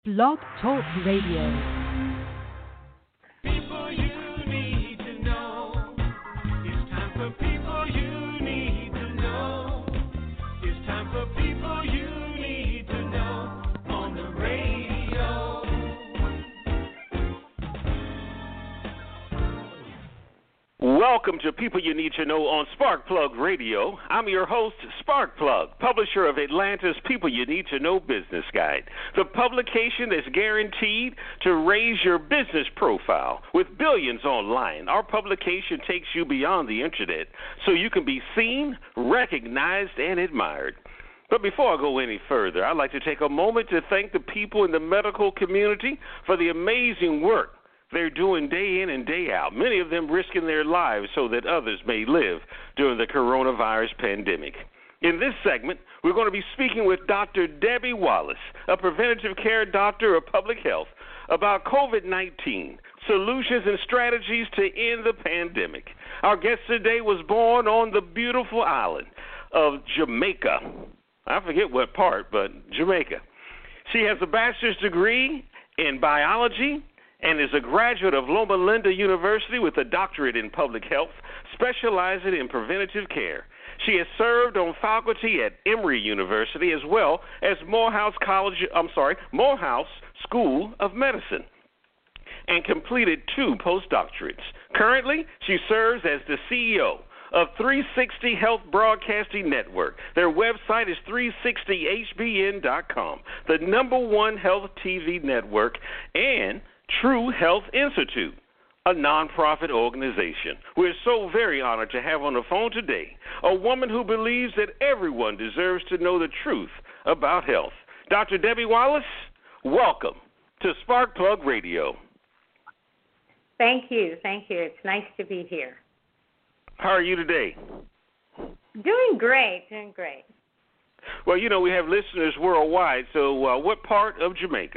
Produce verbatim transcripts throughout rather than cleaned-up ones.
Blog Talk Radio. People you need to know. It's time for people you need to know. It's time for people you need to know on the radio. Welcome to People You Need to Know on Sparkplug Radio. I'm your host, Sparkplug, publisher of Atlanta's People You Need to Know Business Guide, the publication that's guaranteed to raise your business profile. With billions online, our publication takes you beyond the internet so you can be seen, recognized, and admired. But before I go any further, I'd like to take a moment to thank the people in the medical community for the amazing work they're doing day in and day out, many of them risking their lives so that others may live during the coronavirus pandemic. In this segment, we're going to be speaking with Doctor Debbie Wallace, a preventative care doctor of public health, about COVID nineteen, solutions and strategies to end the pandemic. Our guest today was born on the beautiful island of Jamaica. I forget what part, but Jamaica. She has a bachelor's degree in biology and is a graduate of Loma Linda University with a doctorate in public health, specializing in preventative care. She has served on faculty at Emory University as well as Morehouse College, I'm sorry, Morehouse School of Medicine, and completed two postdoctorates. Currently, she serves as the C E O of three sixty Health Broadcasting Network. Their website is three sixty H B N dot com, the number one health T V network, and True Health Institute, a nonprofit organization. We're so very honored to have on the phone today a woman who believes that everyone deserves to know the truth about health. Doctor Debbie Wallace, welcome to Sparkplug Radio. Thank you. Thank you. It's nice to be here. How are you today? Doing great. Doing great. Well, you know, we have listeners worldwide, so uh, what part of Jamaica?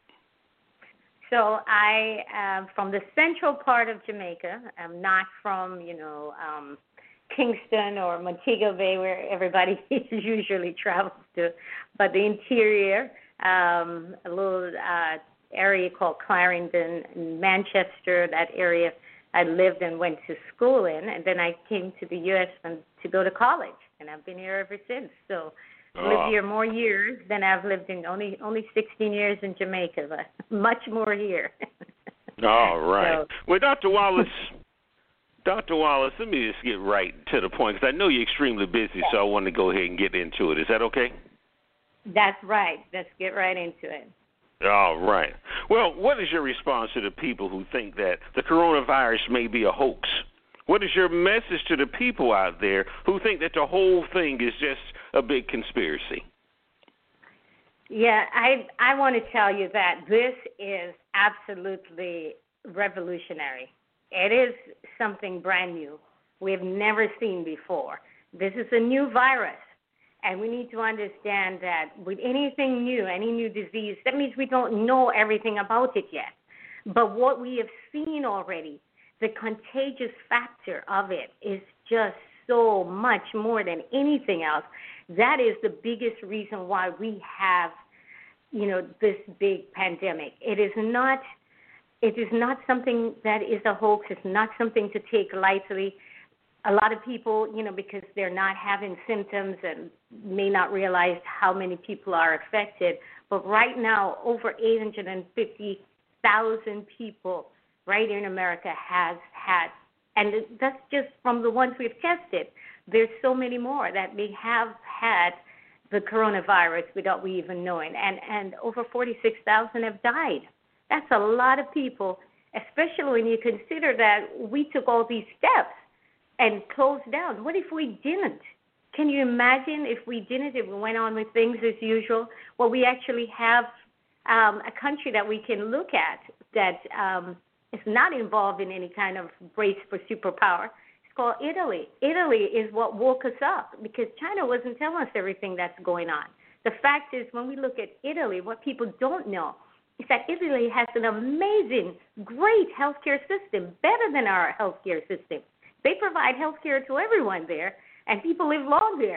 So I am from the central part of Jamaica. I'm not from, you know, um, Kingston or Montego Bay, where everybody usually travels to, but the interior, um, a little uh, area called Clarendon, Manchester, that area I lived and went to school in, and then I came to the U S and to go to college, and I've been here ever since. So I've Oh. lived here more years than I've lived in, only only sixteen years in Jamaica, but much more here. All right. So, well, Doctor Wallace, Doctor Wallace, let me just get right to the point, because I know you're extremely busy, so I want to go ahead and get into it. Is that okay? That's right. Let's get right into it. All right. Well, what is your response to the people who think that the coronavirus may be a hoax? What is your message to the people out there who think that the whole thing is just a big conspiracy? Yeah, I I want to tell you that this is absolutely revolutionary. It is something brand new we've never seen before. This is a new virus, and we need to understand that with anything new, any new disease, that means we don't know everything about it yet. But what we have seen already, the contagious factor of it is just so much more than anything else. That is the biggest reason why we have, you know, this big pandemic. It is not, it is not something that is a hoax. It's not something to take lightly. A lot of people, you know, because they're not having symptoms and may not realize how many people are affected. But right now, over eight hundred fifty thousand people right here in America has had, and that's just from the ones we've tested. There's so many more that may have had the coronavirus without we even knowing, and, and over forty-six thousand have died. That's a lot of people, especially when you consider that we took all these steps and closed down. What if we didn't? Can you imagine if we didn't, if we went on with things as usual? Well, we actually have um, a country that we can look at that um, is not involved in any kind of race for superpower. It's called Italy. Italy is what woke us up because China wasn't telling us everything that's going on. The fact is, when we look at Italy, what people don't know is that Italy has an amazing, great healthcare system, better than our healthcare system. They provide healthcare to everyone there, and people live long there.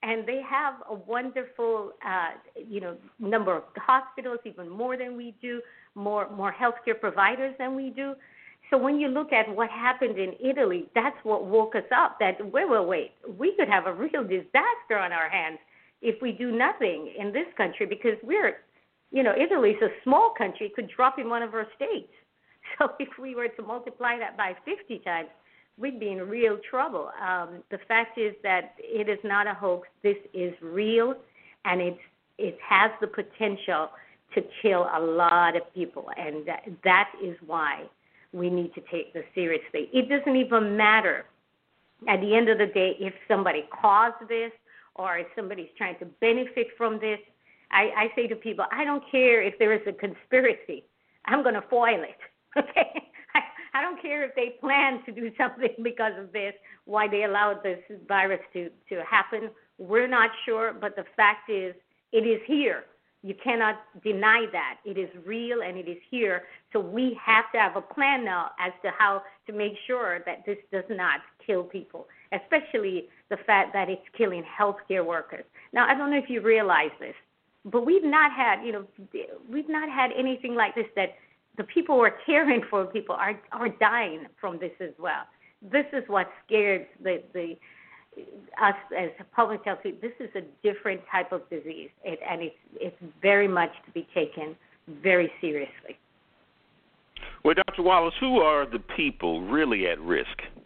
and they have a wonderful, uh, you know, number of hospitals, even more than we do, more more healthcare providers than we do. So when you look at what happened in Italy, that's what woke us up. That wait, wait, wait, we could have a real disaster on our hands if we do nothing in this country, because we're, you know, Italy's a small country, it could drop in one of our states. So if we were to multiply that by fifty times, we'd be in real trouble. Um, the fact is that it is not a hoax. This is real, and it's, it has the potential to kill a lot of people, and that, that is why we need to take this seriously. It doesn't even matter at the end of the day if somebody caused this or if somebody's trying to benefit from this. I, I say to people, I don't care if there is a conspiracy. I'm going to foil it, okay? I, I don't care if they plan to do something because of this, why they allowed this virus to, to happen. We're not sure, but the fact is it is here. You cannot deny that. It is real and it is here. So we have to have a plan now as to how to make sure that this does not kill people, especially the fact that it's killing healthcare workers. Now, I don't know if you realize this, but we've not had, you know, we've not had anything like this, that the people who are caring for people are, are dying from this as well. This is what scares the, the us as public health. This is a different type of disease, it, and it's, it's very much to be taken very seriously. Well, Doctor Wallace, who are the people really at risk?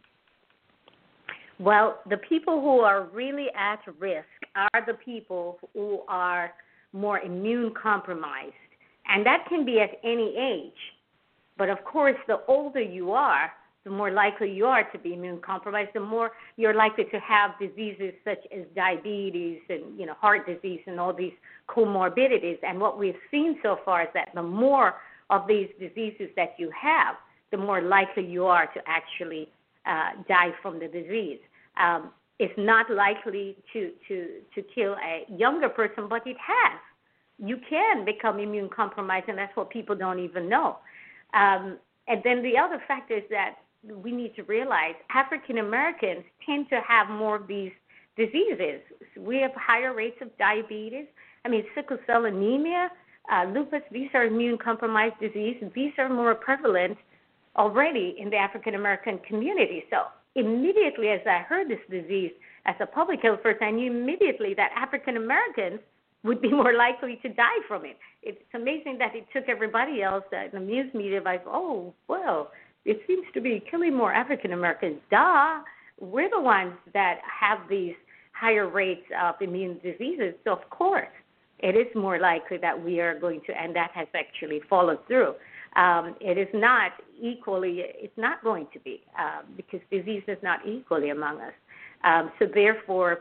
Well, the people who are really at risk are the people who are more immune compromised, and that can be at any age. But of course, the older you are, the more likely you are to be immune compromised, the more you're likely to have diseases such as diabetes and, you know, heart disease and all these comorbidities. And what we've seen so far is that the more of these diseases that you have, the more likely you are to actually uh, die from the disease. Um, it's not likely to, to, to kill a younger person, but it has. You can become immune compromised, and that's what people don't even know. Um, and then the other factor is that we need to realize African Americans tend to have more of these diseases. We have higher rates of diabetes. I mean, sickle cell anemia, uh, lupus, these are immune compromised diseases. These are more prevalent already in the African American community. So immediately as I heard this disease as a public health person, I knew immediately that African Americans would be more likely to die from it. It's amazing that it took everybody else, uh, the news media, like, oh, well, it seems to be killing more African Americans. Duh, we're the ones that have these higher rates of immune diseases. So, of course, it is more likely that we are going to, and that has actually followed through. Um, it is not equally, it's not going to be, uh, because disease is not equally among us. Um, so, therefore,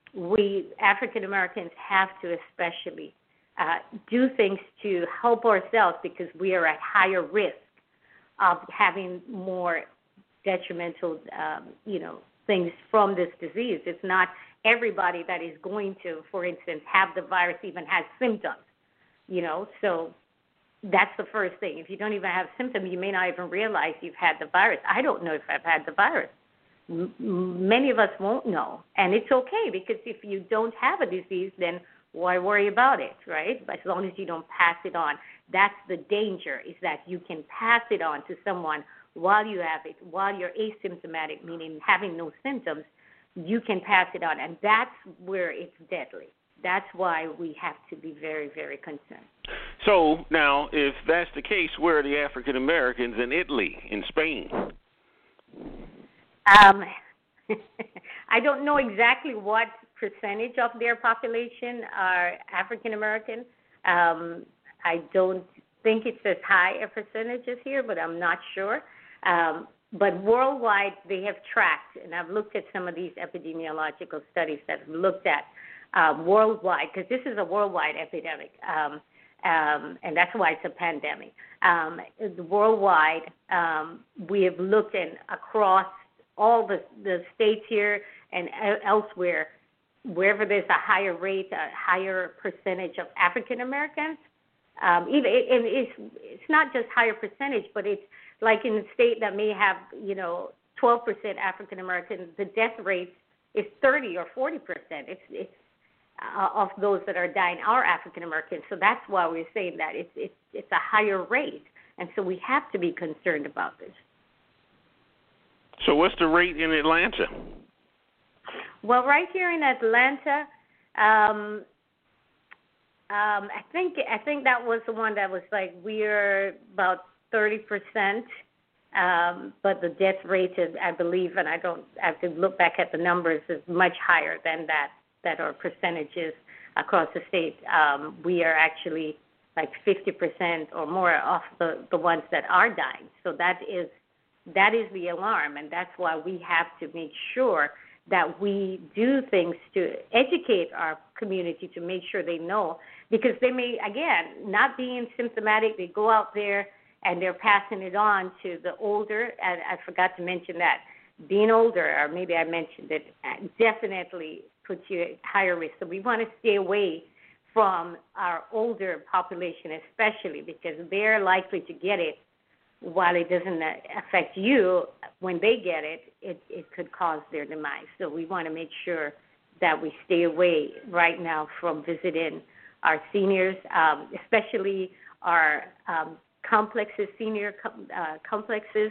we African Americans have to especially uh, do things to help ourselves, because we are at higher risk of having more detrimental, um, you know, things from this disease. It's not everybody that is going to, for instance, have the virus even has symptoms, you know. So that's the first thing. If you don't even have symptoms, you may not even realize you've had the virus. I don't know if I've had the virus. M- many of us won't know, and it's okay, because if you don't have a disease, then why worry about it, right? But as long as you don't pass it on. That's the danger, is that you can pass it on to someone while you have it, while you're asymptomatic, meaning having no symptoms. You can pass it on, and that's where it's deadly. That's why we have to be very, very concerned. So now, if that's the case, where are the African Americans in Italy, in Spain? Um, I don't know exactly what percentage of their population are African American. Um, I don't think it's as high a percentage as here, but I'm not sure. Um, but worldwide, they have tracked, and I've looked at some of these epidemiological studies that have looked at um, worldwide, because this is a worldwide epidemic, um, um, and that's why it's a pandemic. Um, worldwide, um, we have looked in across all the, the states here and elsewhere, wherever there's a higher rate, a higher percentage of African Americans. Um, even and it's it's not just higher percentage, but it's like in a state that may have, you know, twelve percent African Americans, the death rate is thirty or forty percent. It's it's uh, of those that are dying are African Americans. So that's why we're saying that it's it's it's a higher rate, and so we have to be concerned about this. So what's the rate in Atlanta? Well, right here in Atlanta, um, um, I think I think that was the one that was like we're about thirty percent, um, but the death rate is, I believe, and I don't I have to look back at the numbers, is much higher than that. That are percentages across the state. Um, we are actually like fifty percent or more of the, the ones that are dying. So that is that is the alarm, and that's why we have to make sure that we do things to educate our community to make sure they know, because they may, again, not being symptomatic, they go out there and they're passing it on to the older, and I forgot to mention that, being older, or maybe I mentioned it, definitely puts you at higher risk. So we want to stay away from our older population especially, because they're likely to get it. While it doesn't affect you, when they get it, it, it could cause their demise. So we want to make sure that we stay away right now from visiting our seniors, um, especially our um, complexes, senior com- uh, complexes.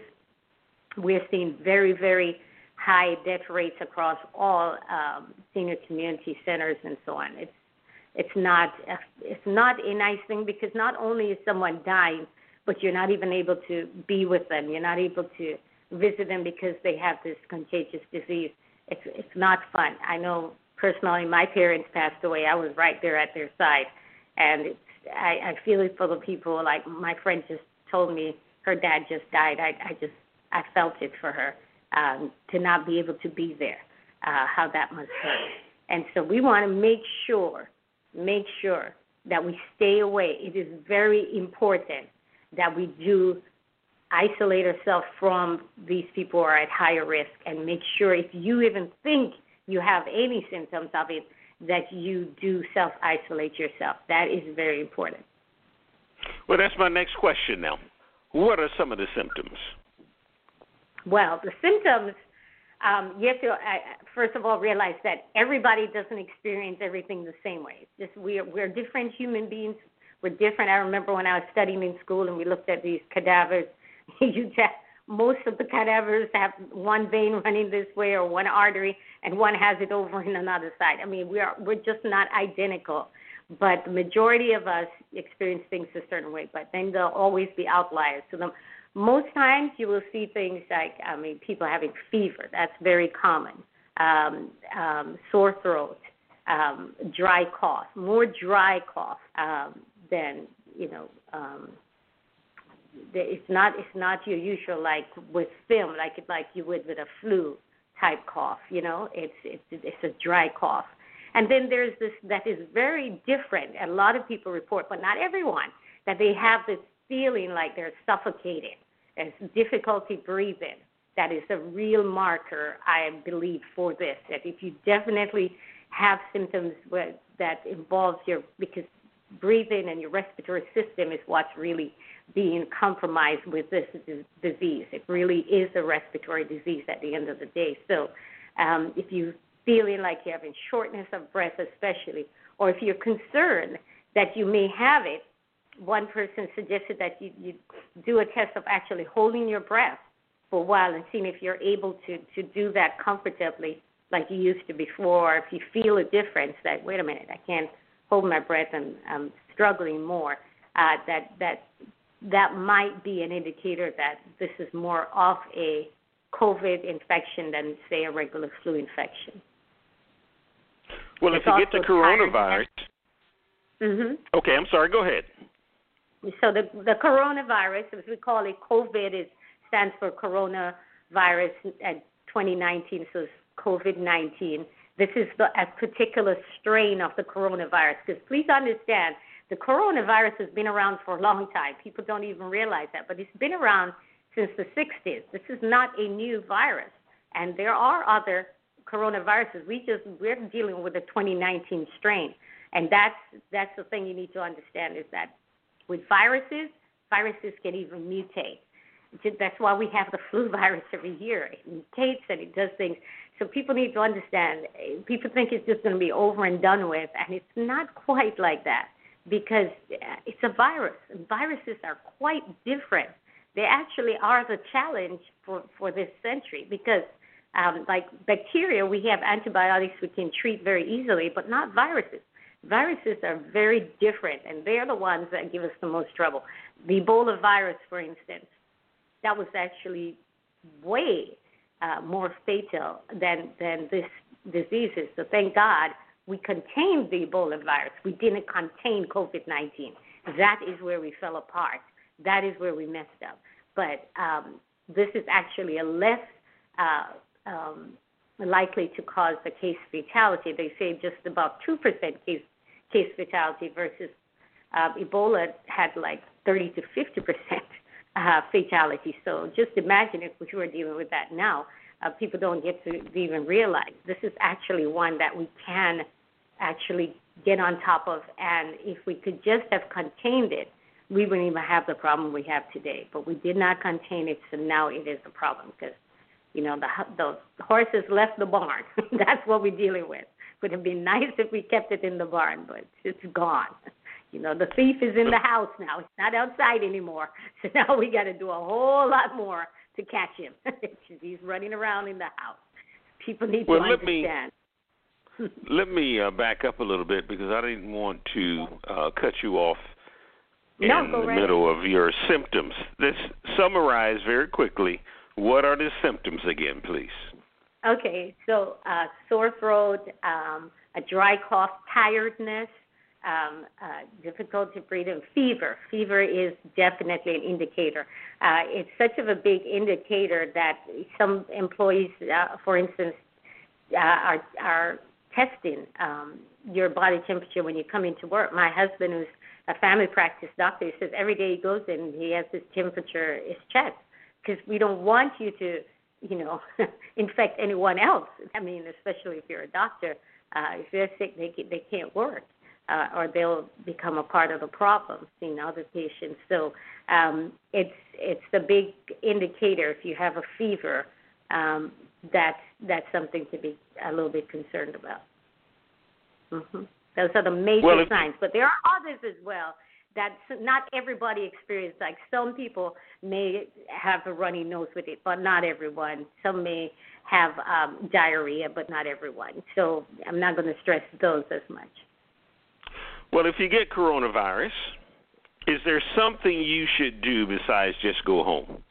We're seeing very, very high death rates across all um, senior community centers and so on. It's it's not a, it's not a nice thing, because not only is someone dying, but you're not even able to be with them. You're not able to visit them because they have this contagious disease. It's it's not fun. I know personally, my parents passed away. I was right there at their side, and it's, I, I feel it for the people. Like my friend just told me her dad just died. I I just I felt it for her, um, to not be able to be there. Uh, how that must hurt. And so we want to make sure, make sure that we stay away. It is very important that we do isolate ourselves from these people who are at higher risk, and make sure if you even think you have any symptoms of it, that you do self-isolate yourself. That is very important. Well, that's my next question now. What are some of the symptoms? Well, the symptoms, um, you have to, uh, first of all, realize that everybody doesn't experience everything the same way. It's just we're, we're different human beings. We're different. I remember when I was studying in school and we looked at these cadavers, you just, most of the cadavers have one vein running this way or one artery, and one has it over in another side. I mean, we are, we're just not identical. But the majority of us experience things a certain way, but then there'll always be outliers. So the, most times you will see things like, I mean, people having fever. That's very common. Um, um, sore throat, um, dry cough, more dry cough um, than, you know, um, it's not it's not your usual, like with film, like like you would with a flu type cough. You know, it's it's it's a dry cough. And then there's this that is very different. A lot of people report, but not everyone, that they have this feeling like they're suffocating. There's difficulty breathing. That is a real marker, I believe, for this. That if you definitely have symptoms where, that involves your, because breathing and your respiratory system is what's really being compromised with this disease. It really is a respiratory disease at the end of the day. So um, if you're feeling like you're having shortness of breath especially, or if you're concerned that you may have it, one person suggested that you, you do a test of actually holding your breath for a while and seeing if you're able to, to do that comfortably like you used to before, or if you feel a difference that, wait a minute, I can't hold my breath and I'm struggling more, uh, that that that might be an indicator that this is more of a COVID infection than, say, a regular flu infection. Well, it's if you get the coronavirus. Mm-hmm. Okay, I'm sorry. Go ahead. So the the coronavirus, as we call it, COVID is stands for coronavirus at twenty nineteen, so it's COVID nineteen. This is the, a particular strain of the coronavirus, because please understand, the coronavirus has been around for a long time. People don't even realize that, but it's been around since the sixties. This is not a new virus, and there are other coronaviruses. We just we're dealing with a twenty nineteen strain, and that's that's the thing you need to understand, is that with viruses, viruses can even mutate. That's why we have the flu virus every year. It mutates and it does things. So people need to understand. People think it's just going to be over and done with, and it's not quite like that because it's a virus. And viruses are quite different. They actually are the challenge for, for this century because, um, like bacteria, we have antibiotics we can treat very easily, but not viruses. Viruses are very different, and they're the ones that give us the most trouble. The Ebola virus, for instance, that was actually way uh, more fatal than than this diseases. So thank God we contained the Ebola virus. We didn't contain COVID nineteen. That is where we fell apart. That is where we messed up. But um, this is actually a less uh, um, likely to cause the case fatality. They say just about two percent case case fatality versus uh, Ebola had like thirty to fifty percent uh, fatality. So just imagine if we were dealing with that now. Uh, people don't get to even realize this is actually one that we can actually get on top of. And if we could just have contained it, we wouldn't even have the problem we have today. But we did not contain it, so now it is a problem because, you know, the, the horses left the barn. That's what we're dealing with. Would have been nice if we kept it in the barn, but it's gone. You know, the thief is in the house now. It's not outside anymore. So now we got to do a whole lot more to catch him. He's running around in the house. People need well, to let understand. Me, let me uh, back up a little bit because I didn't want to uh, cut you off in no, go the right middle ahead. of your symptoms. Let's summarize very quickly. What are the symptoms again, please? Okay, so uh, sore throat, um, a dry cough, tiredness, um, uh, difficulty breathing, fever. Fever is definitely an indicator. Uh, it's such of a big indicator that some employees, uh, for instance, uh, are, are testing um, your body temperature when you come into work. My husband, who's a family practice doctor, he says every day he goes in, he has his temperature is checked because we don't want you to, you know, infect anyone else. I mean, especially if you're a doctor. Uh, if they're sick, they they can't work, uh, or they'll become a part of the problem, seeing other patients. So um, it's it's the big indicator. If you have a fever, um, that's that's something to be a little bit concerned about. Mm-hmm. Those are the major well, if, signs, but there are others as well. That not everybody experiences. Like some people may have a runny nose with it, but not everyone. Some may have um, diarrhea, but not everyone. So I'm not going to stress those as much. Well, if you get coronavirus, is there something you should do besides just go home?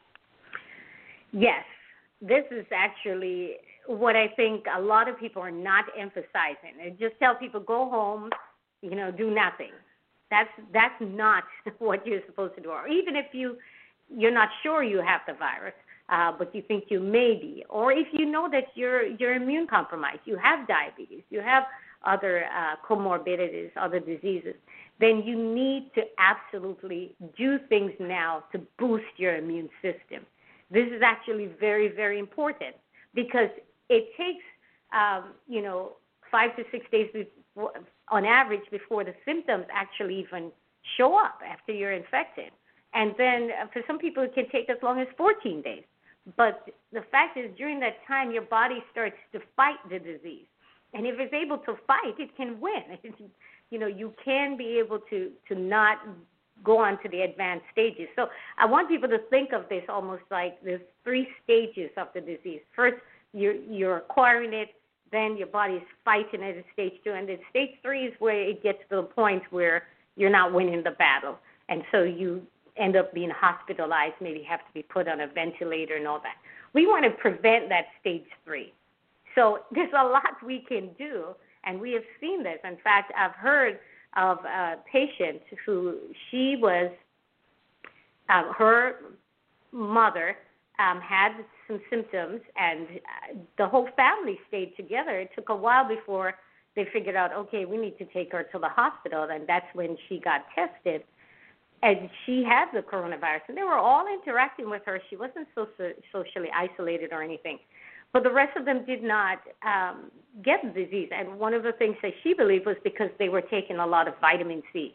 Yes. This is actually what I think a lot of people are not emphasizing. They just tell people, go home, you know, do nothing. That's that's not what you're supposed to do. Or even if you you're not sure you have the virus, uh, but you think you may be, or if you know that you're you're immune compromised, you have diabetes, you have other uh, comorbidities, other diseases, then you need to absolutely do things now to boost your immune system. This is actually very, very important because it takes um, you know five to six days before, on average before the symptoms actually even show up after you're infected. And then uh, for some people it can take as long as fourteen days. But the fact is during that time your body starts to fight the disease. And if it's able to fight, it can win. you know, you can be able to, to not go on to the advanced stages. So I want people to think of this almost like there's three stages of the disease. First, you're, you're acquiring it. Then your body is fighting it at stage two. And then stage three is where it gets to the point where you're not winning the battle. And so you end up being hospitalized, maybe have to be put on a ventilator and all that. We want to prevent that stage three. So there's a lot we can do, and we have seen this. In fact, I've heard of a patient who she was, uh, her mother Um, had some symptoms, and uh, the whole family stayed together. It took a while before they figured out, okay, we need to take her to the hospital, and that's when she got tested. And she had the coronavirus, and they were all interacting with her. She wasn't so, so socially isolated or anything. But the rest of them did not um, get the disease. And one of the things that she believed was because they were taking a lot of vitamin C.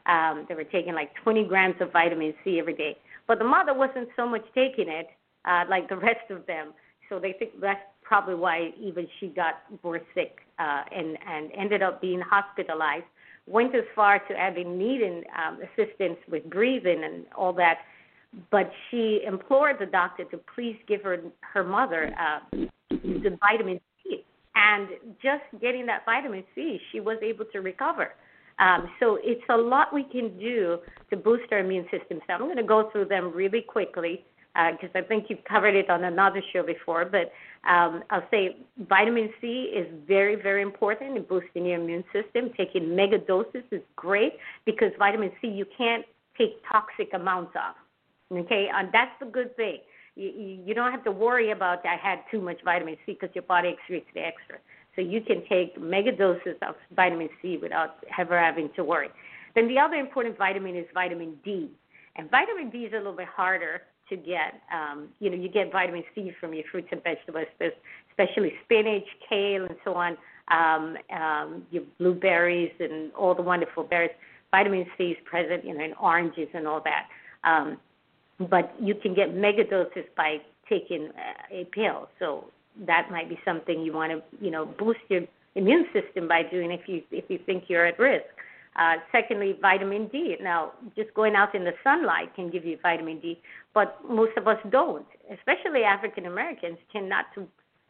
Um, they were taking like twenty grams of vitamin C every day. But the mother wasn't so much taking it uh, like the rest of them. So they think that's probably why even she got more sick uh, and, and ended up being hospitalized. Went as far to having needing um, assistance with breathing and all that. But she implored the doctor to please give her her mother uh, the vitamin C. And just getting that vitamin C, she was able to recover. Um, so it's a lot we can do to boost our immune system. So I'm going to go through them really quickly because uh, I think you've covered it on another show before. But um, I'll say vitamin C is very, very important in boosting your immune system. Taking mega doses is great because vitamin C you can't take toxic amounts of. Okay, and that's the good thing. You, you, you don't have to worry about I had too much vitamin C because your body excretes the extra. So you can take mega doses of vitamin C without ever having to worry. Then the other important vitamin is vitamin D. And vitamin D is a little bit harder to get. Um, you know, you get vitamin C from your fruits and vegetables, especially spinach, kale, and so on, um, um, your blueberries and all the wonderful berries. Vitamin C is present, you know, in oranges and all that. Um, but you can get mega doses by taking a pill. So that might be something you want to, you know, boost your immune system by doing if you if you think you're at risk. Uh, secondly, vitamin D. Now, just going out in the sunlight can give you vitamin D, but most of us don't, especially African Americans tend not to,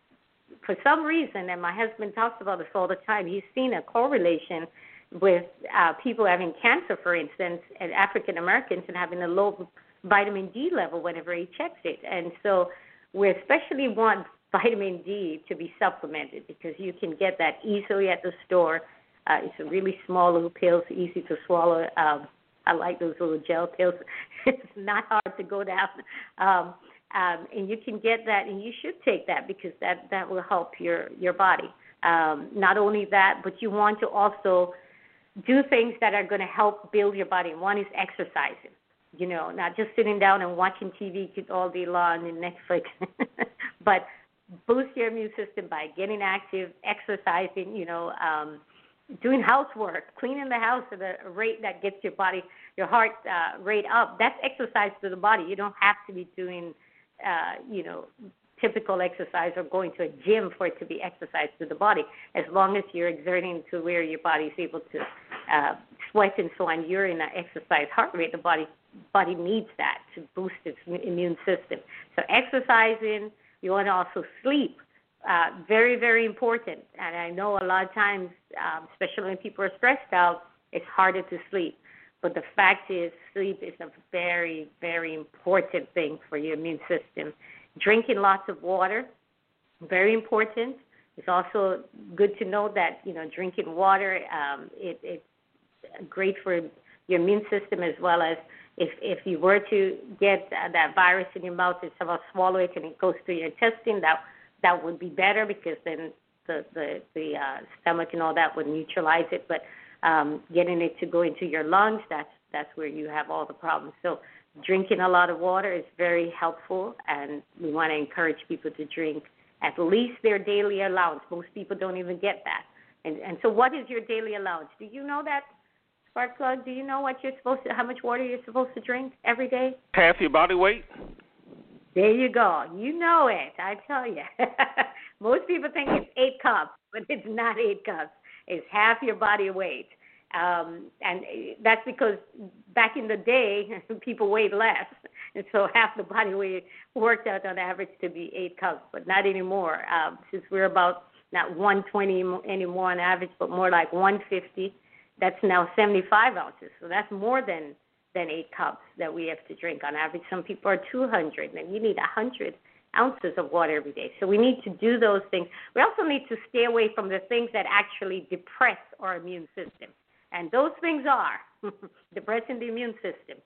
for some reason, and my husband talks about this all the time, he's seen a correlation with uh, people having cancer, for instance, and African Americans and having a low vitamin D level whenever he checks it. And so we especially want vitamin D to be supplemented because you can get that easily at the store. Uh, it's a really small little pills, easy to swallow. Um, I like those little gel pills. It's not hard to go down. Um, um, and you can get that, and you should take that because that, that will help your, your body. Um, not only that, but you want to also do things that are going to help build your body. One is exercising. You know, not just sitting down and watching T V all day long and Netflix, but boost your immune system by getting active, exercising, you know, um, doing housework, cleaning the house at a rate that gets your body, your heart uh, rate up. That's exercise to the body. You don't have to be doing, uh, you know, typical exercise or going to a gym for it to be exercise to the body. As long as you're exerting to where your body is able to uh, sweat and so on, you're in an exercise heart rate. The body body needs that to boost its immune system. So exercising, you want to also sleep. Uh, very, very important. And I know a lot of times, um, especially when people are stressed out, it's harder to sleep. But the fact is, sleep is a very, very important thing for your immune system. Drinking lots of water, very important. It's also good to know that, you know, drinking water, um, it, it's great for your immune system as well as if if you were to get uh, that virus in your mouth and somehow swallow it and it goes through your intestine, that that would be better because then the the, the uh, stomach and all that would neutralize it. But um, getting it to go into your lungs, that's that's where you have all the problems. So drinking a lot of water is very helpful, and we want to encourage people to drink at least their daily allowance. Most people don't even get that. And and so what is your daily allowance? Do you know that, Sparkplug? Do you know what you're supposed to, how much water you're supposed to drink every day? Half your body weight. There you go. You know it, I tell you. Most people think it's eight cups, but it's not eight cups. It's half your body weight. Um, and that's because back in the day, people weighed less. And so half the body weight worked out on average to be eight cups, but not anymore. Um, since we're about not one twenty anymore on average, but more like one fifty, that's now seventy-five ounces. So that's more than than eight cups that we have to drink on average. Some people are two hundred, and you need one hundred ounces of water every day. So we need to do those things. We also need to stay away from the things that actually depress our immune system. And those things are depressing the immune system,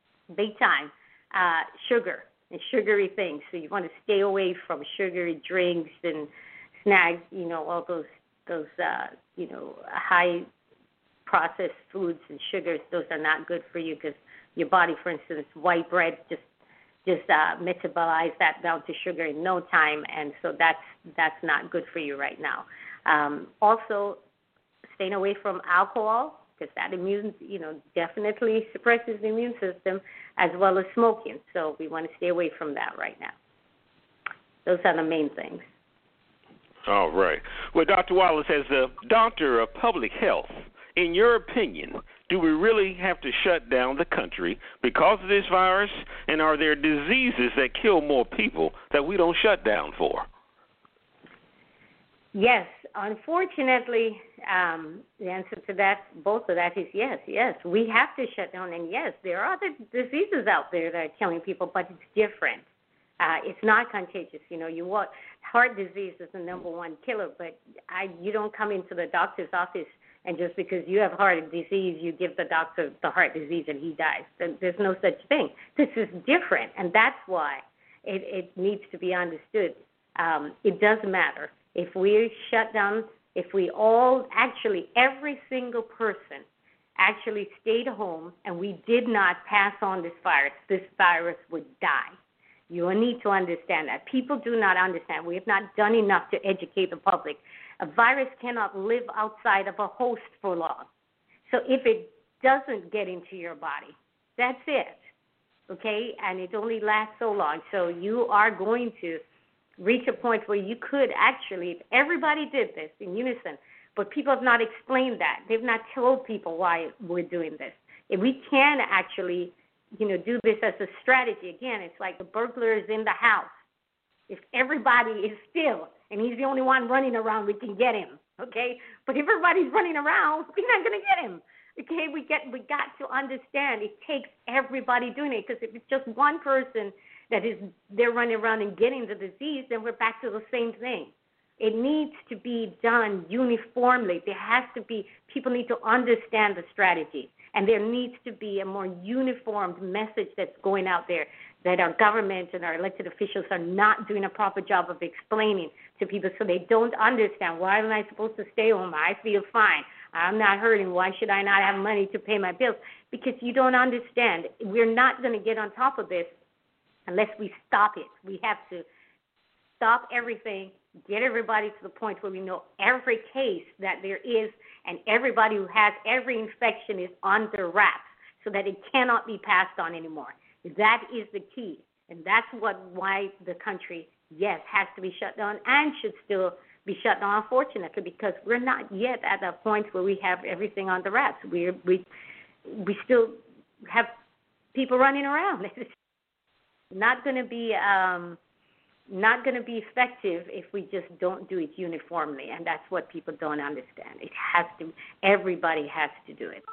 big time, uh, sugar and sugary things. So you want to stay away from sugary drinks and snacks, you know, all those, those uh, you know, high processed foods and sugars. Those are not good for you because your body, for instance, white bread just just uh, metabolize that down to sugar in no time, and so that's that's not good for you right now. Um, also, staying away from alcohol because that immune, you know, definitely suppresses the immune system, as well as smoking. So we want to stay away from that right now. Those are the main things. All right. Well, Doctor Wallace, as the doctor of public health, in your opinion, do we really have to shut down the country because of this virus? And are there diseases that kill more people that we don't shut down for? Yes. Unfortunately, um, the answer to that, both of that is yes, yes. We have to shut down. And yes, there are other diseases out there that are killing people, but it's different. Uh, it's not contagious. You know, you want, heart disease is the number one killer, but I, you don't come into the doctor's office and just because you have heart disease, you give the doctor the heart disease and he dies. There's no such thing. This is different, and that's why it, it needs to be understood. Um, it does matter. If we shut down, if we all, actually every single person actually stayed home and we did not pass on this virus, this virus would die. You need to understand that. People do not understand. We have not done enough to educate the public. A virus cannot live outside of a host for long. So if it doesn't get into your body, that's it, okay? And it only lasts so long. So you are going to reach a point where you could actually, if everybody did this in unison, but people have not explained that. They've not told people why we're doing this. If we can actually, you know, do this as a strategy. Again, it's like the burglar is in the house. If everybody is still and he's the only one running around, we can get him, okay? But if everybody's running around, we're not going to get him, okay? We get we got to understand it takes everybody doing it, because if it's just one person that is they're running around and getting the disease, then we're back to the same thing. It needs to be done uniformly. There has to be, people need to understand the strategy. And there needs to be a more uniformed message that's going out there that our government and our elected officials are not doing a proper job of explaining to people, so they don't understand. Why am I supposed to stay home? I feel fine. I'm not hurting. Why should I not have money to pay my bills? Because you don't understand. We're not going to get on top of this unless we stop it. We have to stop everything, get everybody to the point where we know every case that there is, and everybody who has every infection is under wraps so that it cannot be passed on anymore. That is the key. And that's what why the country, yes, has to be shut down and should still be shut down, unfortunately, because we're not yet at a point where we have everything on the wraps. We we we still have people running around. It's not going to be um, not going to be effective if we just don't do it uniformly, and that's what people don't understand. It has to. Everybody has to do it.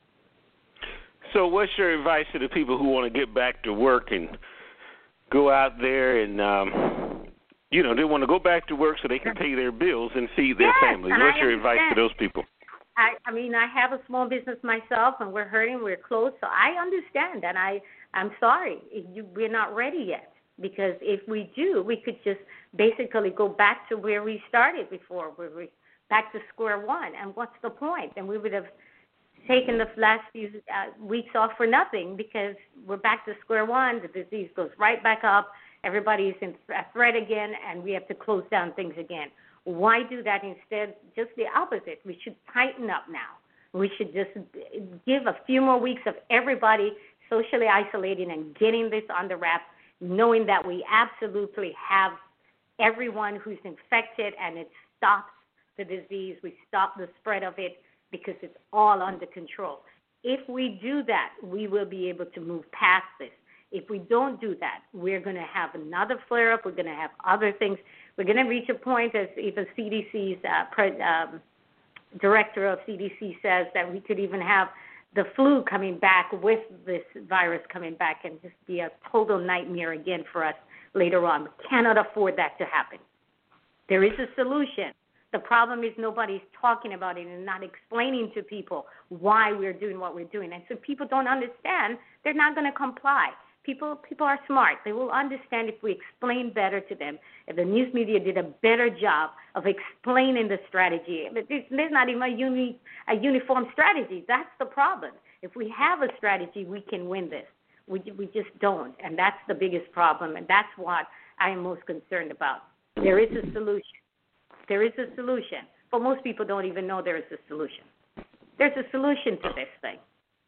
So what's your advice to the people who want to get back to work and go out there and, um, you know, they want to go back to work so they can pay their bills and feed their yes, families? What's your advice to those people? I, I mean, I have a small business myself, and we're hurting, we're close, so I understand, and I, I'm sorry. You, we're not ready yet, because if we do, we could just basically go back to where we started before, where we back to square one, and what's the point? And we would have taken the last few uh, weeks off for nothing, because we're back to square one. The disease goes right back up. Everybody's in threat again, and we have to close down things again. Why do that instead? Just the opposite. We should tighten up now. We should just give a few more weeks of everybody socially isolating and getting this on the wraps, knowing that we absolutely have everyone who's infected, and it stops the disease. We stop the spread of it, because it's all under control. If we do that, we will be able to move past this. If we don't do that, we're going to have another flare-up. We're going to have other things. We're going to reach a point, as even C D C's uh, pre- um, director of C D C says, that we could even have the flu coming back with this virus coming back, and just be a total nightmare again for us later on. We cannot afford that to happen. There is a solution. The problem is nobody's talking about it and not explaining to people why we're doing what we're doing. And so people don't understand, they're not going to comply. People people are smart. They will understand if we explain better to them, if the news media did a better job of explaining the strategy. There's not even a, uni, a uniform strategy. That's the problem. If we have a strategy, we can win this. We, we just don't, and that's the biggest problem, and that's what I am most concerned about. There is a solution. There is a solution, but most people don't even know there is a solution. There's a solution to this thing.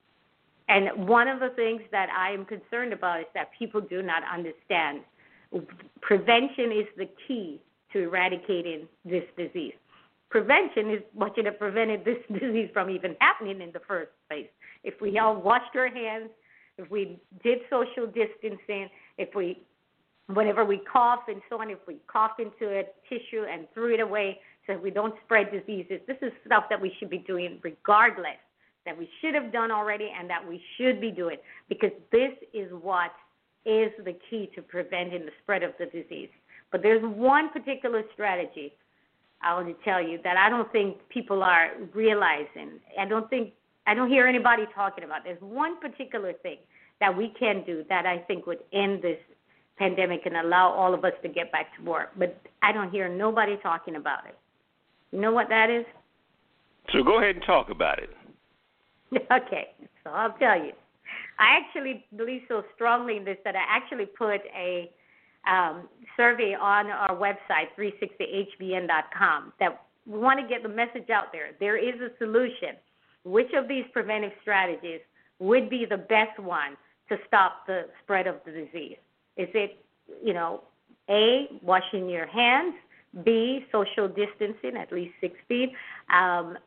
And one of the things that I am concerned about is that people do not understand. Prevention is the key to eradicating this disease. Prevention is what should have prevented this disease from even happening in the first place. If we all washed our hands, if we did social distancing, if we, whenever we cough and so on, if we cough into a tissue and threw it away so that we don't spread diseases, this is stuff that we should be doing regardless, that we should have done already and that we should be doing, because this is what is the key to preventing the spread of the disease. But there's one particular strategy I want to tell you that I don't think people are realizing. I don't think I don't hear anybody talking about. There's one particular thing that we can do that I think would end this pandemic and allow all of us to get back to work. But I don't hear nobody talking about it. You know what that is? So go ahead and talk about it. Okay, so I'll tell you. I actually believe so strongly in this that I actually put a um, survey on our website, three sixty H B N dot com, that we want to get the message out there. There is a solution. Which of these preventive strategies would be the best one to stop the spread of the disease? Is it, you know, A, washing your hands, B, social distancing, at least six feet, um,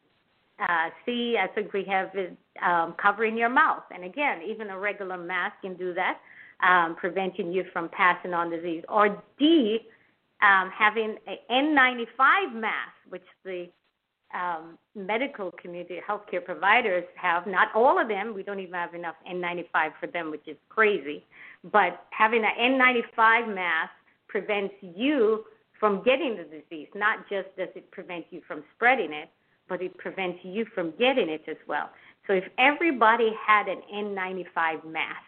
uh, C, I think we have um, covering your mouth. And again, even a regular mask can do that, um, preventing you from passing on disease. Or D, um, having an N ninety-five mask, which the Um, medical community, healthcare providers have. Not all of them. We don't even have enough N ninety-five for them, which is crazy. But having an N ninety-five mask prevents you from getting the disease. Not just does it prevent you from spreading it, but it prevents you from getting it as well. So if everybody had an N ninety-five mask,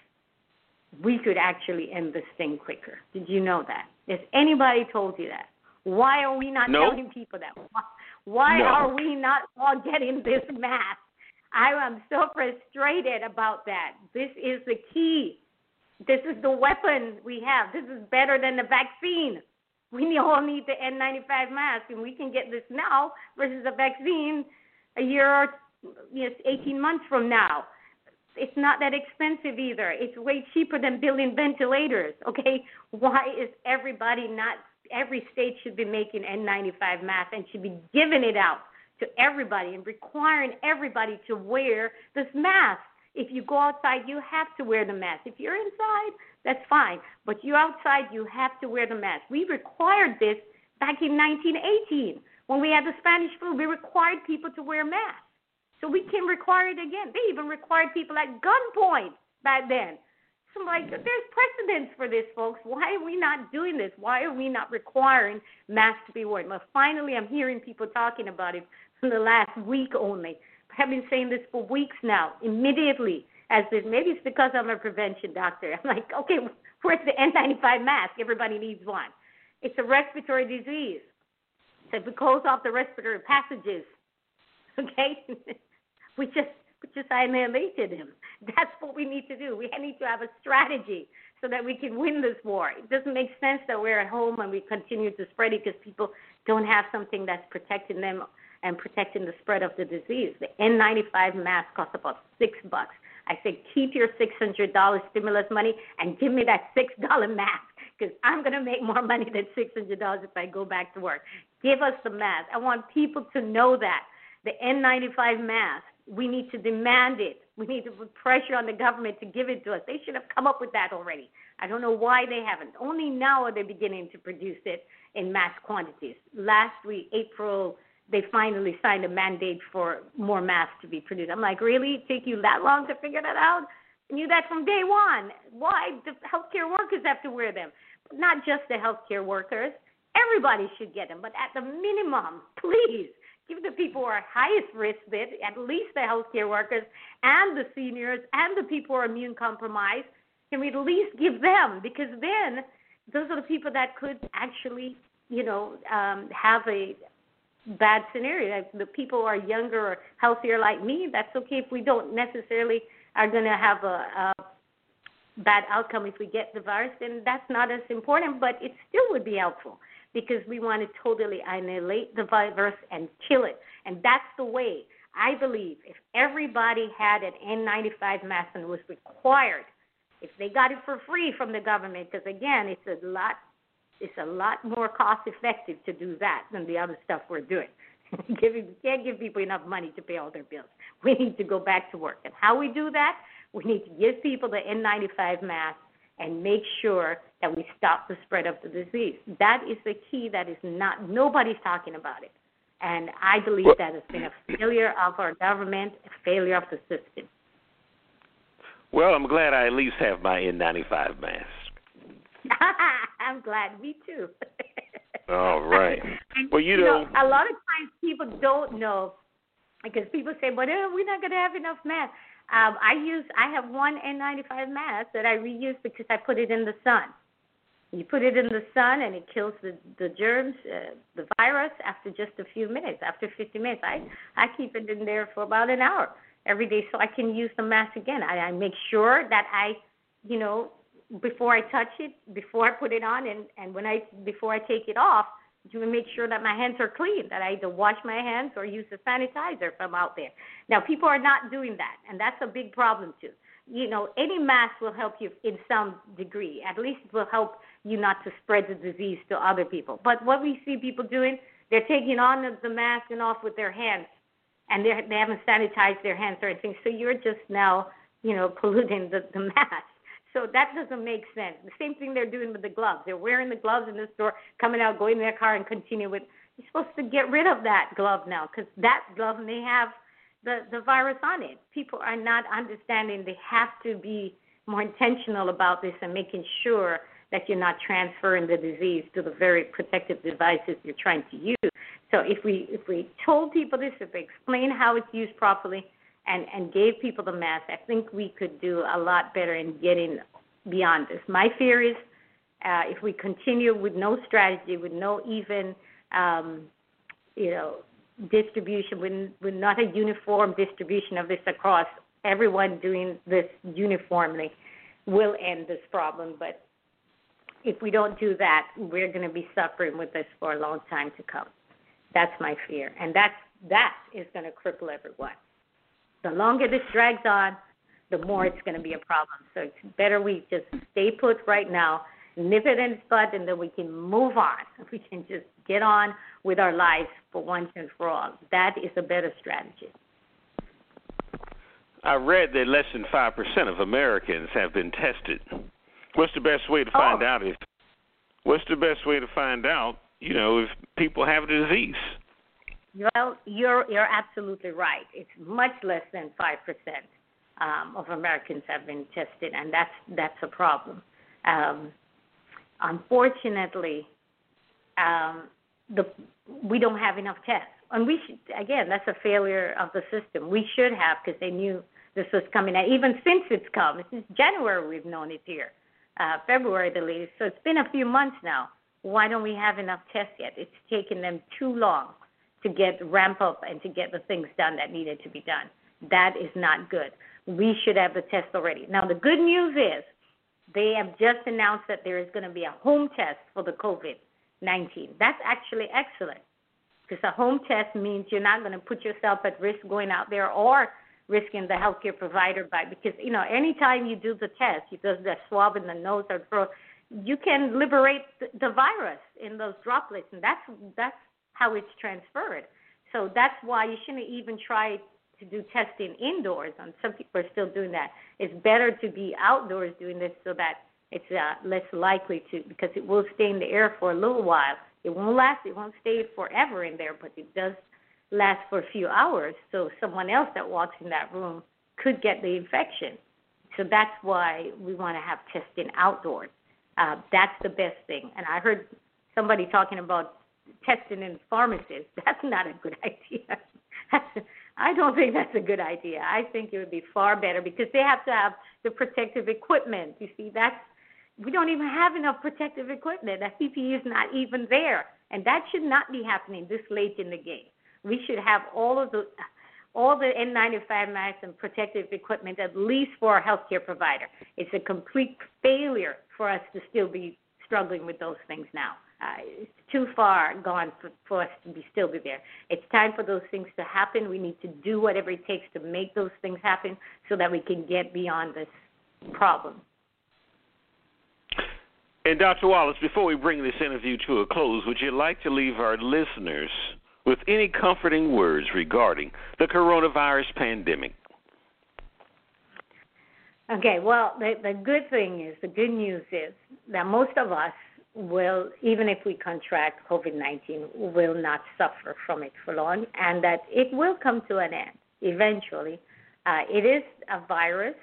we could actually end this thing quicker. Did you know that? Has anybody told you that? Why are we not nope. telling people that? Why, why no. are we not all getting this mask? I am so frustrated about that. This is the key. This is the weapon we have. This is better than the vaccine. We all need the N ninety-five mask, and we can get this now versus a vaccine a year or you know, eighteen months from now. It's not that expensive either. It's way cheaper than building ventilators, okay? Why is everybody not Every state should be making N ninety-five masks and should be giving it out to everybody and requiring everybody to wear this mask. If you go outside, you have to wear the mask. If you're inside, that's fine. But you're outside, you have to wear the mask. We required this back in nineteen eighteen. When we had the Spanish flu, we required people to wear masks. So we can require it again. They even required people at gunpoint back then. I'm like, there's precedence for this, folks. Why are we not doing this? Why are we not requiring masks to be worn? Well, finally, I'm hearing people talking about it in the last week only. I've been saying this for weeks now. Immediately, as this, maybe it's because I'm a prevention doctor. I'm like, okay, where's the N ninety-five mask? Everybody needs one. It's a respiratory disease. So if it goes off the respiratory passages, okay, we just we just annihilated him. That's what we need to do. We need to have a strategy so that we can win this war. It doesn't make sense that we're at home and we continue to spread it because people don't have something that's protecting them and protecting the spread of the disease. The N ninety-five mask costs about six bucks. I say keep your six hundred dollars stimulus money and give me that six dollar mask because I'm going to make more money than six hundred dollars if I go back to work. Give us the mask. I want people to know that. The N ninety-five mask, we need to demand it. We need to put pressure on the government to give it to us. They should have come up with that already. I don't know why they haven't. Only now are they beginning to produce it in mass quantities. Last week, April, they finally signed a mandate for more masks to be produced. I'm like, really? It take you that long to figure that out? I knew that from day one. Why? The healthcare workers have to wear them. Not just the healthcare workers. Everybody should get them. But at the minimum, please, give the people who are highest risk bit, at least the healthcare workers and the seniors and the people who are immune compromised, can we at least give them? Because then those are the people that could actually, you know, um, have a bad scenario. Like the people who are younger or healthier like me, that's okay if we don't necessarily are going to have a, a bad outcome if we get the virus, then that's not as important, but it still would be helpful because we want to totally annihilate the virus and kill it. And that's the way I believe if everybody had an N ninety-five mask and it was required, if they got it for free from the government, because again, it's a lot, it's a lot more cost effective to do that than the other stuff we're doing. Giving, can't give people enough money to pay all their bills. We need to go back to work. And how we do that? We need to give people the N ninety-five mask and make sure that we stop the spread of the disease. That is the key that is not, nobody's talking about it. And I believe that has been a failure of our government, a failure of the system. Well, I'm glad I at least have my N ninety-five mask. I'm glad, me too. All right. And, well, you, you know, know, a lot of times people don't know, because people say, "But well, we're not going to have enough masks." Um, I use, I have one N ninety-five mask that I reuse because I put it in the sun. You put it in the sun and it kills the, the germs, uh, the virus after just a few minutes, after fifty minutes. I, I keep it in there for about an hour every day so I can use the mask again. I, I make sure that I, you know, before I touch it, before I put it on, and, and when I before I take it off, to make sure that my hands are clean, that I either wash my hands or use a sanitizer if I'm out there. Now, people are not doing that, and that's a big problem too. You know, any mask will help you in some degree. At least it will help you not to spread the disease to other people. But what we see people doing, they're taking on the mask and off with their hands, and they they haven't sanitized their hands or anything. So you're just now, you know, polluting the, the mask. So that doesn't make sense. The same thing they're doing with the gloves. They're wearing the gloves in the store, coming out, going in their car, and continue with. You're supposed to get rid of that glove now, because that glove may have the, the virus on it. People are not understanding. They have to be more intentional about this and making sure that you're not transferring the disease to the very protective devices you're trying to use. So if we if we told people this, if we explained how it's used properly, and, and gave people the mask, I think we could do a lot better in getting beyond this. My fear is uh, if we continue with no strategy, with no even, um, you know, distribution, with, with not a uniform distribution of this across everyone doing this uniformly, will end this problem. But if we don't do that, we're going to be suffering with this for a long time to come. That's my fear. And that's, that is going to cripple everyone. The longer this drags on, the more it's going to be a problem. So it's better we just stay put right now, nip it in its bud, and then we can move on. We can just get on with our lives for once and for all. That is a better strategy. I read that less than five percent of Americans have been tested. What's the best way to find oh. out if? What's the best way to find out, you know, if people have the disease? Well, you're you're absolutely right. It's much less than five percent um, of Americans have been tested, and that's that's a problem. Um, unfortunately, um, the we don't have enough tests, and we should, again, that's a failure of the system. We should have, because they knew this was coming. And even since it's come, since January we've known it here, uh, February the latest. So it's been a few months now. Why don't we have enough tests yet? It's taken them too long to get ramp up and to get the things done that needed to be done. That is not good. We should have the test already. Now, the good news is they have just announced that there is going to be a home test for the COVID nineteen. That's actually excellent, because a home test means you're not going to put yourself at risk going out there or risking the healthcare provider by, because, you know, anytime you do the test, you do the swab in the nose or throat, you can liberate the, the virus in those droplets, and that's that's how it's transferred. So that's why you shouldn't even try to do testing indoors, and some people are still doing that. It's better to be outdoors doing this so that it's uh, less likely to, because it will stay in the air for a little while. It won't last, it won't stay forever in there, but it does last for a few hours, so someone else that walks in that room could get the infection. So that's why we want to have testing outdoors. Uh, that's the best thing. And I heard somebody talking about testing in pharmacies. That's not a good idea. That's, I don't think that's a good idea. I think it would be far better, because they have to have the protective equipment. You see, that's, we don't even have enough protective equipment. That P P E is not even there, and that should not be happening this late in the game. We should have all of the all the N ninety-five masks and protective equipment, at least for our healthcare provider. It's a complete failure for us to still be struggling with those things now. uh, it's too far gone for, for us to be still be there. It's time for those things to happen. We need to do whatever it takes to make those things happen so that we can get beyond this problem. And Doctor Wallace, before we bring this interview to a close, would you like to leave our listeners with any comforting words regarding the coronavirus pandemic? Okay, well, the, the good thing is, the good news is that most of us will, even if we contract COVID nineteen, will not suffer from it for long, and that it will come to an end eventually. Uh, it is a virus.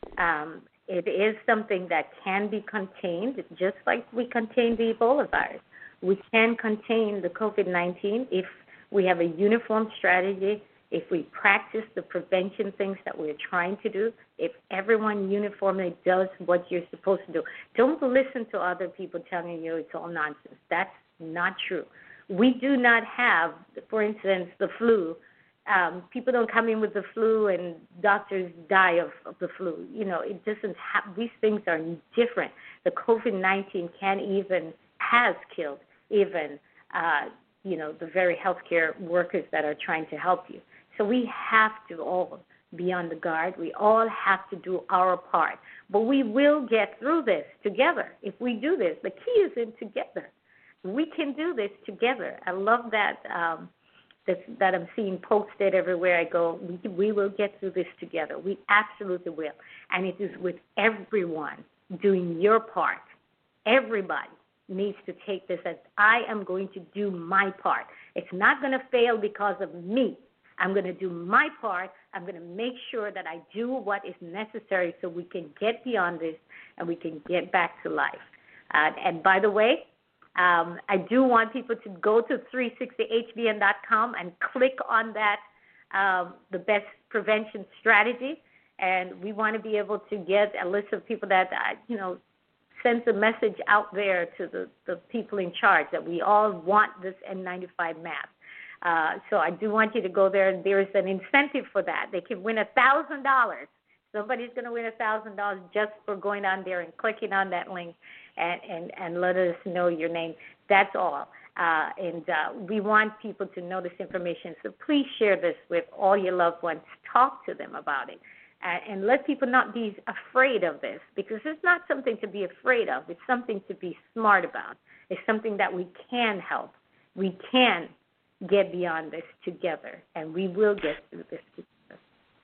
Um, it is something that can be contained, just like we contained the Ebola virus. We can contain the COVID nineteen if we have a uniform strategy, if we practice the prevention things that we're trying to do, if everyone uniformly does what you're supposed to do. Don't listen to other people telling you it's all nonsense. That's not true. We do not have, for instance, the flu. Um, people don't come in with the flu and doctors die of, of the flu. You know, it doesn't have, these things are different. The COVID nineteen can even, has killed even, uh, you know, the very healthcare workers that are trying to help you. So we have to all be on the guard. We all have to do our part. But we will get through this together. If we do this, the key is in together. We can do this together. I love that um, that, that I'm seeing posted everywhere I go. We, we will get through this together. We absolutely will. And it is with everyone doing your part. Everybody needs to take this as, I am going to do my part. It's not going to fail because of me. I'm going to do my part. I'm going to make sure that I do what is necessary so we can get beyond this and we can get back to life. Uh, and by the way, um, I do want people to go to three sixty H B N dot com and click on that, um, the best prevention strategy. And we want to be able to get a list of people that, uh, you know, sends a message out there to the, the people in charge that we all want this N ninety-five mask. Uh, so I do want you to go there. There is an incentive for that. They can win a thousand dollars. Somebody's going to win a thousand dollars just for going on there and clicking on that link and, and, and let us know your name. That's all. Uh, and uh, we want people to know this information. So please share this with all your loved ones. Talk to them about it. Uh, and let people not be afraid of this, because it's not something to be afraid of. It's something to be smart about. It's something that we can help. We can get beyond this together, and we will get through this together.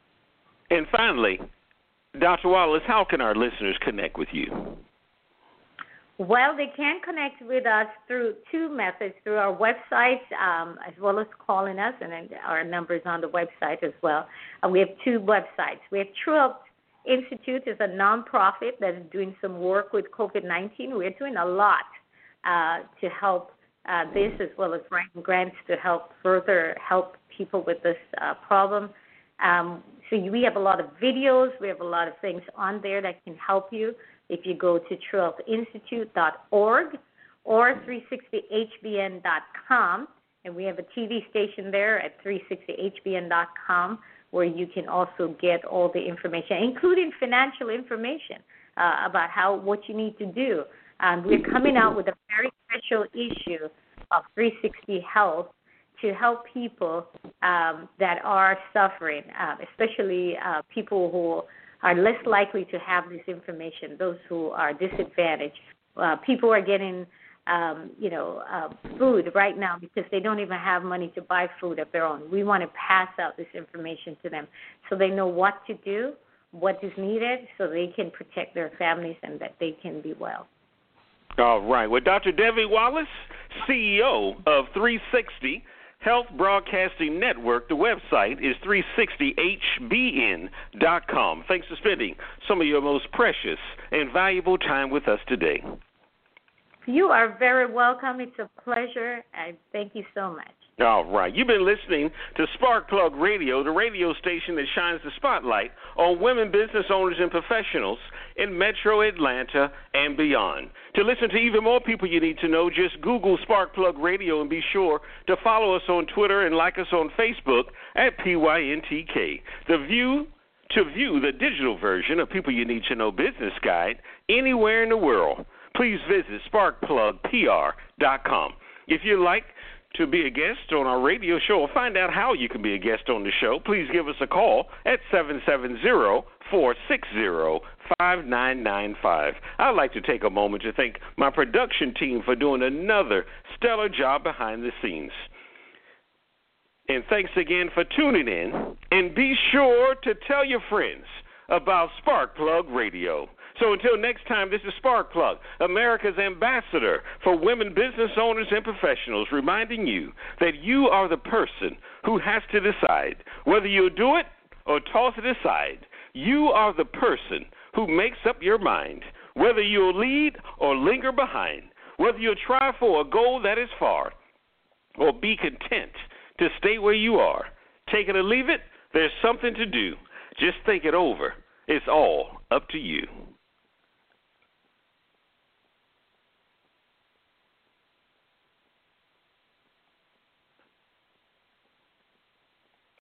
And finally, Doctor Wallace, how can our listeners connect with you? Well, they can connect with us through two methods, through our website um, as well as calling us, and then our numbers on the website as well. Uh, we have two websites. We have True Health Institute is a nonprofit that is doing some work with COVID nineteen. We're doing a lot uh, to help uh, this, as well as writing grants to help further help people with this uh, problem. Um, so we have a lot of videos. We have a lot of things on there that can help you. If you go to true health institute dot org or three sixty H B N dot com, and we have a T V station there at three sixty H B N dot com where you can also get all the information, including financial information uh, about how what you need to do. Um, we're coming out with a very special issue of three sixty Health to help people um, that are suffering, uh, especially uh, people who are less likely to have this information, those who are disadvantaged. Uh, people are getting, um, you know, uh, food right now because they don't even have money to buy food of their own. We want to pass out this information to them so they know what to do, what is needed, so they can protect their families and that they can be well. All right. Well, Doctor Debbie Wallace, C E O of three sixty Health Broadcasting Network. The website is three sixty H B N dot com. Thanks for spending some of your most precious and valuable time with us today. You are very welcome. It's a pleasure. I thank you so much. All right. You've been listening to Sparkplug Radio, the radio station that shines the spotlight on women business owners and professionals in Metro Atlanta and beyond. To listen to even more people you need to know, just Google Sparkplug Radio and be sure to follow us on Twitter and like us on Facebook at P Y N T K. The view to view the digital version of People You Need to Know Business Guide anywhere in the world, please visit spark plug p r dot com. If you'd like to be a guest on our radio show or find out how you can be a guest on the show, please give us a call at seven seven zero, four six zero, five nine nine five. I'd like to take a moment to thank my production team for doing another stellar job behind the scenes. And thanks again for tuning in. And be sure to tell your friends about Sparkplug Radio. So until next time, this is Sparkplug, America's ambassador for women business owners and professionals, reminding you that you are the person who has to decide whether you'll do it or toss it aside. You are the person who makes up your mind whether you'll lead or linger behind, whether you'll try for a goal that is far or be content to stay where you are. Take it or leave it, there's something to do. Just think it over. It's all up to you.